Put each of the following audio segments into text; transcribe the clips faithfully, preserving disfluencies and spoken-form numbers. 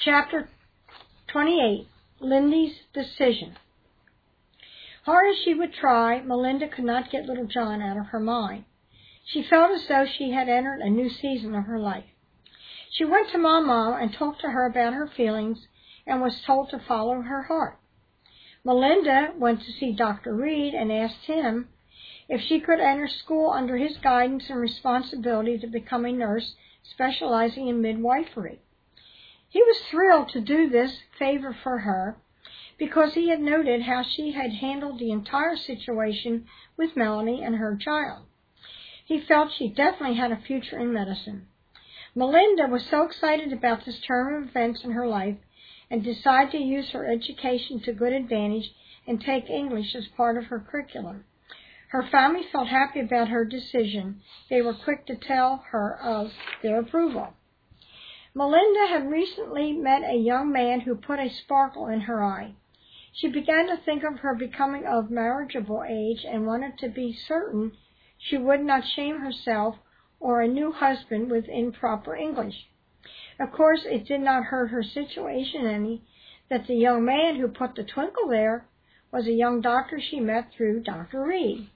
Chapter twenty-eight, Lindy's Decision. Hard as she would try, Melinda could not get little John out of her mind. She felt as though she had entered a new season of her life. She went to Mama and talked to her about her feelings and was told to follow her heart. Melinda went to see Doctor Reed and asked him if she could enter school under his guidance and responsibility to become a nurse specializing in midwifery. He was thrilled to do this favor for her because he had noted how she had handled the entire situation with Melanie and her child. He felt she definitely had a future in medicine. Melinda was so excited about this turn of events in her life and decided to use her education to good advantage and take English as part of her curriculum. Her family felt happy about her decision. They were quick to tell her of their approval. Melinda had recently met a young man who put a sparkle in her eye. She began to think of her becoming of marriageable age and wanted to be certain she would not shame herself or a new husband with improper English. Of course, it did not hurt her situation any that the young man who put the twinkle there was a young doctor she met through Doctor Reed.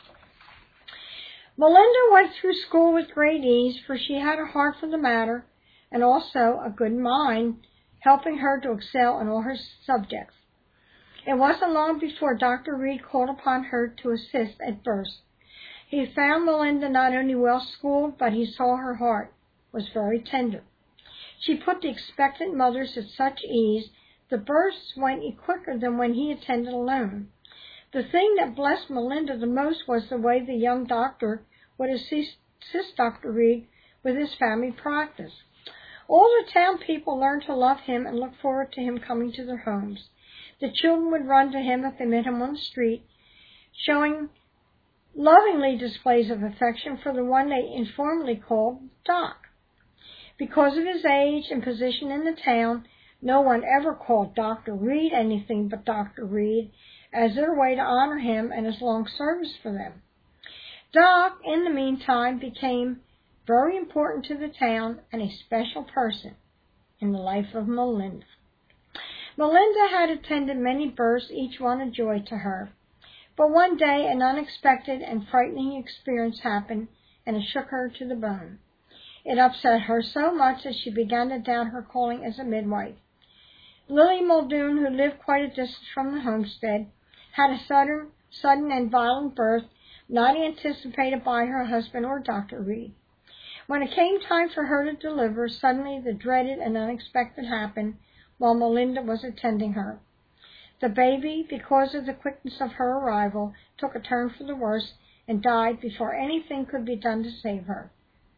Melinda went through school with great ease, for she had a heart for the matter and also a good mind, helping her to excel in all her subjects. It wasn't long before Doctor Reed called upon her to assist at births. He found Melinda not only well-schooled, but he saw her heart was very tender. She put the expectant mothers at such ease, the births went quicker than when he attended alone. The thing that blessed Melinda the most was the way the young doctor would assist, assist Doctor Reed with his family practice. All the town people learned to love him and look forward to him coming to their homes. The children would run to him if they met him on the street, showing lovingly displays of affection for the one they informally called Doc. Because of his age and position in the town, no one ever called Doctor Reed anything but Doctor Reed, as their way to honor him and his long service for them. Doc, in the meantime, became very important to the town and a special person in the life of Melinda. Melinda had attended many births, each one a joy to her. But one day an unexpected and frightening experience happened, and it shook her to the bone. It upset her so much that she began to doubt her calling as a midwife. Lily Muldoon, who lived quite a distance from the homestead, had a sudden, sudden and violent birth, not anticipated by her husband or Doctor Reed. When it came time for her to deliver, suddenly the dreaded and unexpected happened while Melinda was attending her. The baby, because of the quickness of her arrival, took a turn for the worse and died before anything could be done to save her.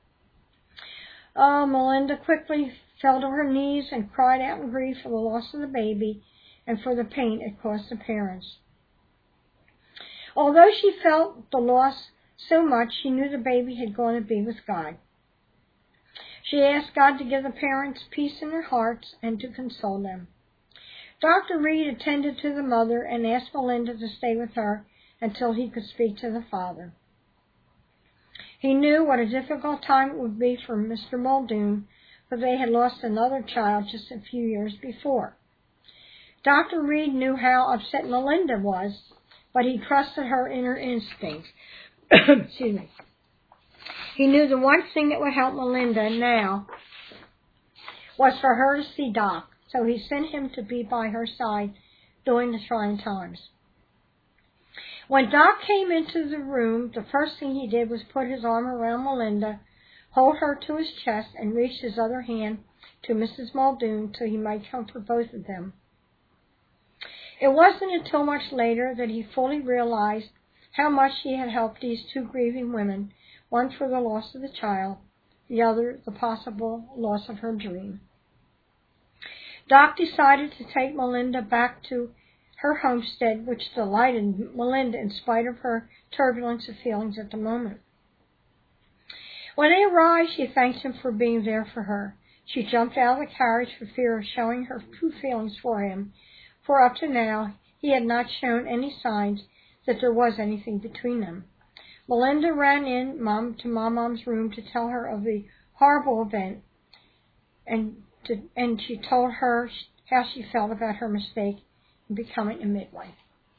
Oh, Melinda quickly fell to her knees and cried out in grief for the loss of the baby and for the pain it caused the parents. Although she felt the loss so much, she knew the baby had gone to be with God. She asked God to give the parents peace in their hearts and to console them. Doctor Reed attended to the mother and asked Melinda to stay with her until he could speak to the father. He knew what a difficult time it would be for Mister Muldoon, for they had lost another child just a few years before. Doctor Reed knew how upset Melinda was, but he trusted her inner instincts. Excuse me. He knew the one thing that would help Melinda now was for her to see Doc, so he sent him to be by her side during the trying times. When Doc came into the room, the first thing he did was put his arm around Melinda, hold her to his chest, and reach his other hand to Missus Muldoon so he might comfort both of them. It wasn't until much later that he fully realized how much he had helped these two grieving women, one for the loss of the child, the other the possible loss of her dream. Doc decided to take Melinda back to her homestead, which delighted Melinda in spite of her turbulence of feelings at the moment. When they arrived, she thanked him for being there for her. She jumped out of the carriage for fear of showing her true feelings for him, for up to now he had not shown any signs that there was anything between them. Melinda ran in mom to Mom-Mom's room to tell her of the horrible event, and to, and she told her how she felt about her mistake in becoming a midwife.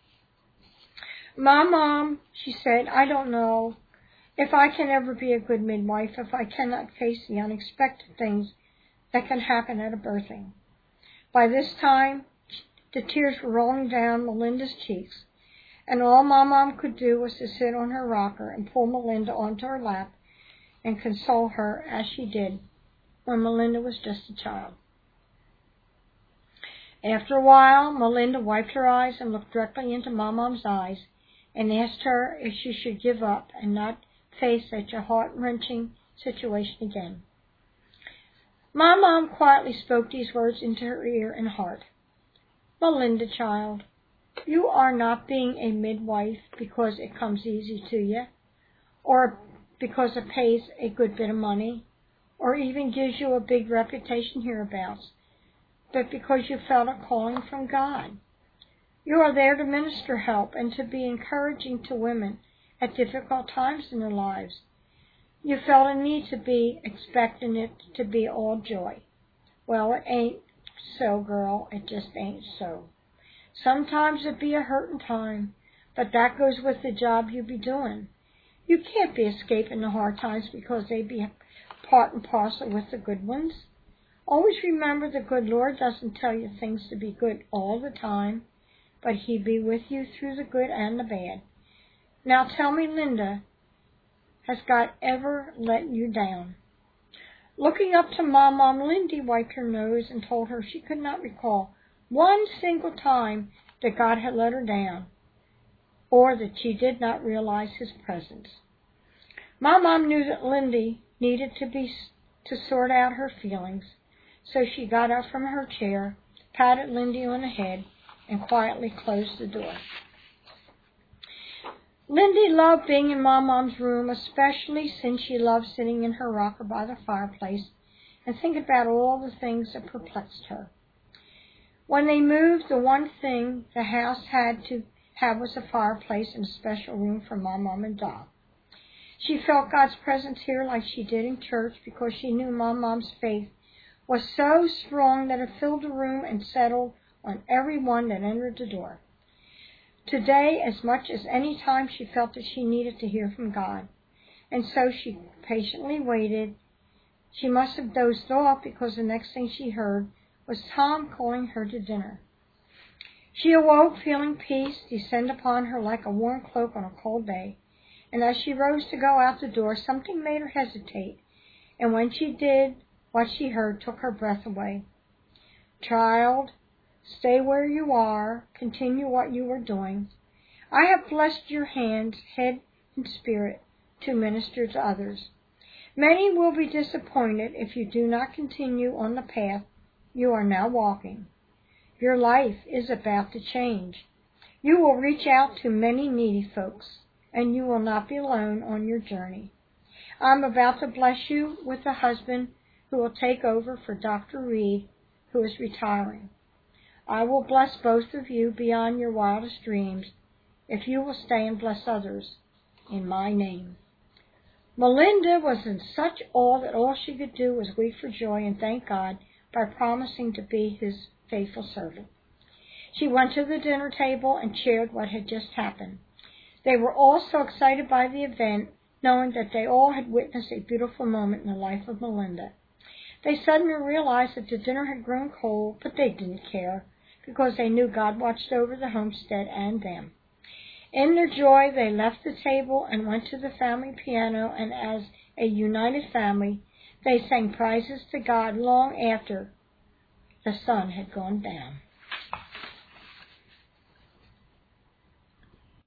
"My Mom," she said, "I don't know if I can ever be a good midwife if I cannot face the unexpected things that can happen at a birthing." By this time, the tears were rolling down Melinda's cheeks, and all my mom could do was to sit on her rocker and pull Melinda onto her lap and console her as she did when Melinda was just a child. After a while, Melinda wiped her eyes and looked directly into my mom's eyes and asked her if she should give up and not face such a heart-wrenching situation again. My mom quietly spoke these words into her ear and heart. "Melinda, child, you are not being a midwife because it comes easy to you, or because it pays a good bit of money, or even gives you a big reputation hereabouts, but because you felt a calling from God. You are there to minister help and to be encouraging to women at difficult times in their lives. You felt a need to be expecting it to be all joy. Well, it ain't so, girl. It just ain't so. Sometimes it be a hurtin' time, but that goes with the job you be doing. You can't be escaping the hard times because they be part and parcel with the good ones. Always remember the good Lord doesn't tell you things to be good all the time, but He be with you through the good and the bad. Now tell me, Linda, has God ever let you down?" Looking up to my mom, Lindy wiped her nose and told her she could not recall one single time that God had let her down, or that she did not realize His presence. My mom knew that Lindy needed to be to sort out her feelings, so she got up from her chair, patted Lindy on the head, and quietly closed the door. Lindy loved being in my mom's room, especially since she loved sitting in her rocker by the fireplace and thinking about all the things that perplexed her. When they moved, the one thing the house had to have was a fireplace and a special room for my mom and Doc. She felt God's presence here like she did in church because she knew my mom's faith was so strong that it filled the room and settled on every one that entered the door. Today, as much as any time, she felt that she needed to hear from God, and so she patiently waited. She must have dozed off because the next thing she heard was Tom calling her to dinner. She awoke feeling peace descend upon her like a warm cloak on a cold day, and as she rose to go out the door, something made her hesitate, and when she did, what she heard took her breath away. "Child, stay where you are. Continue what you are doing. I have blessed your hands, head, and spirit to minister to others. Many will be disappointed if you do not continue on the path you are now walking. Your life is about to change. You will reach out to many needy folks, and you will not be alone on your journey. I'm about to bless you with a husband who will take over for Doctor Reed, who is retiring. I will bless both of you beyond your wildest dreams if you will stay and bless others in my name." Melinda was in such awe that all she could do was weep for joy and thank God by promising to be His faithful servant. She went to the dinner table and shared what had just happened. They were all so excited by the event, knowing that they all had witnessed a beautiful moment in the life of Melinda. They suddenly realized that the dinner had grown cold, but they didn't care, because they knew God watched over the homestead and them. In their joy, they left the table and went to the family piano, and as a united family, they sang praises to God long after the sun had gone down.